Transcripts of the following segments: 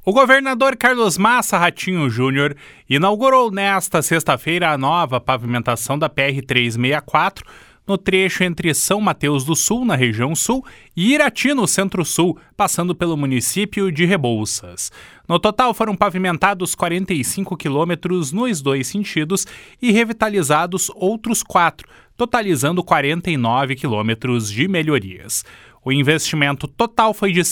O governador Carlos Massa Ratinho Júnior inaugurou nesta sexta-feira a nova pavimentação da PR-364 no trecho entre São Mateus do Sul, na região sul, e Irati, no centro-sul, passando pelo município de Rebouças. No total, foram pavimentados 45 quilômetros nos dois sentidos e revitalizados outros 4, totalizando 49 quilômetros de melhorias. O investimento total foi de R$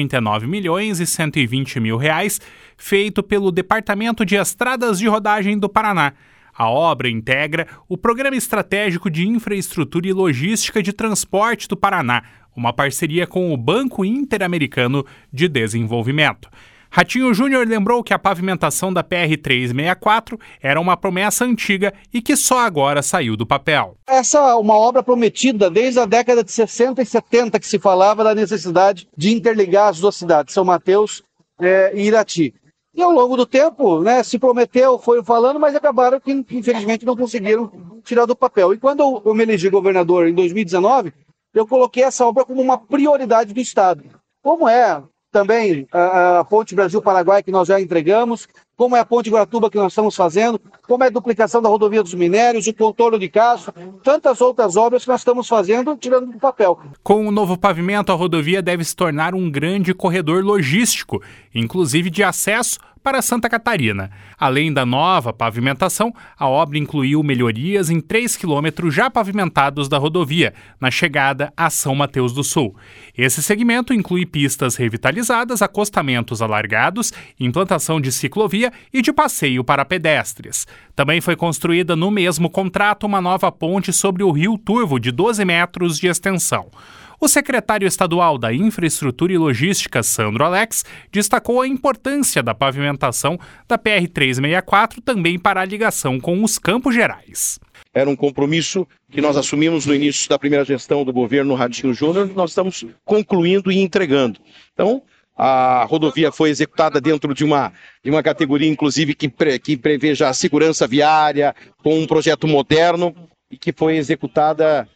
139.120.000, feito pelo Departamento de Estradas de Rodagem do Paraná. A obra integra o Programa Estratégico de Infraestrutura e Logística de Transporte do Paraná, uma parceria com o Banco Interamericano de Desenvolvimento. Ratinho Júnior lembrou que a pavimentação da PR-364 era uma promessa antiga e que só agora saiu do papel. Essa é uma obra prometida desde a década de 60 e 70 que se falava da necessidade de interligar as duas cidades, São Mateus e Irati. E ao longo do tempo, se prometeu, foi falando, mas acabaram que infelizmente não conseguiram tirar do papel. E quando eu me elegi governador em 2019, eu coloquei essa obra como uma prioridade do Estado. Como é também a Ponte Brasil-Paraguai, que nós já entregamos, como é a Ponte Guaratuba, que nós estamos fazendo, como é a duplicação da rodovia dos minérios, o contorno de Castro, tantas outras obras que nós estamos fazendo, tirando do papel. Com o novo pavimento, a rodovia deve se tornar um grande corredor logístico, inclusive de acesso para Santa Catarina. Além da nova pavimentação, a obra incluiu melhorias em 3 quilômetros já pavimentados da rodovia, na chegada a São Mateus do Sul. Esse segmento inclui pistas revitalizadas, acostamentos alargados, implantação de ciclovia e de passeio para pedestres. Também foi construída no mesmo contrato uma nova ponte sobre o Rio Turvo, de 12 metros de extensão. O secretário estadual da Infraestrutura e Logística, Sandro Alex, destacou a importância da pavimentação da PR-364 também para a ligação com os Campos Gerais. Era um compromisso que nós assumimos no início da primeira gestão do governo Ratinho Júnior, nós estamos concluindo e entregando. Então, a rodovia foi executada dentro de uma categoria, inclusive, que prevê já a segurança viária, com um projeto moderno, e que foi executada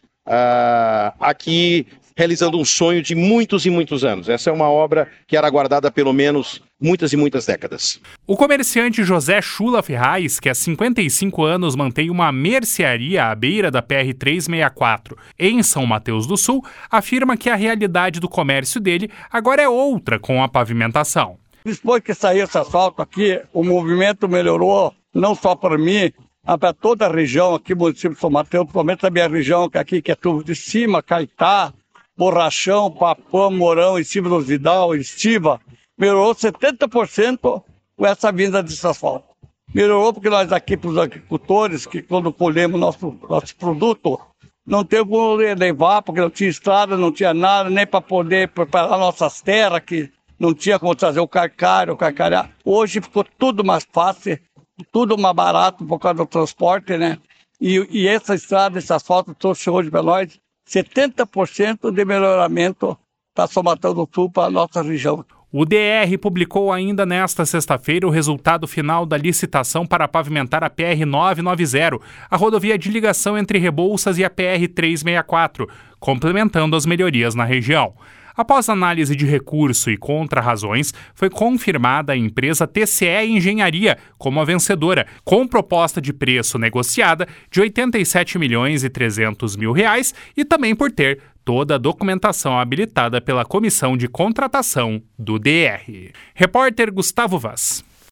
aqui, realizando um sonho de muitos e muitos anos. Essa é uma obra que era aguardada pelo menos muitas e muitas décadas. O comerciante José Chula Ferraz, que há 55 anos mantém uma mercearia à beira da PR-364 em São Mateus do Sul, afirma que a realidade do comércio dele agora é outra com a pavimentação. Depois que saiu esse asfalto aqui, o movimento melhorou, não só para mim, mas para toda a região aqui, município de São Mateus, principalmente a minha região aqui, que é tudo de cima, Caetá, Borrachão, Papão, Mourão, em cima do Vidal, Estiva, melhorou 70% com essa vinda desse asfalto. Melhorou porque nós aqui, para os agricultores, que quando colhemos nosso produto, não teve como levar, porque não tinha estrada, não tinha nada, nem para poder preparar nossas terras, que não tinha como trazer o carcará. Hoje ficou tudo mais fácil, tudo mais barato por causa do transporte, E essa estrada, esse asfalto trouxe hoje para nós 70% de melhoramento para São Mateus do Sul, para a nossa região. O DR publicou ainda nesta sexta-feira o resultado final da licitação para pavimentar a PR-990, a rodovia de ligação entre Rebouças e a PR-364, complementando as melhorias na região. Após análise de recurso e contra-razões, foi confirmada a empresa TCE Engenharia como a vencedora, com proposta de preço negociada de R$ 87.300.000 e também por ter toda a documentação habilitada pela Comissão de Contratação do DR. Repórter Gustavo Vaz.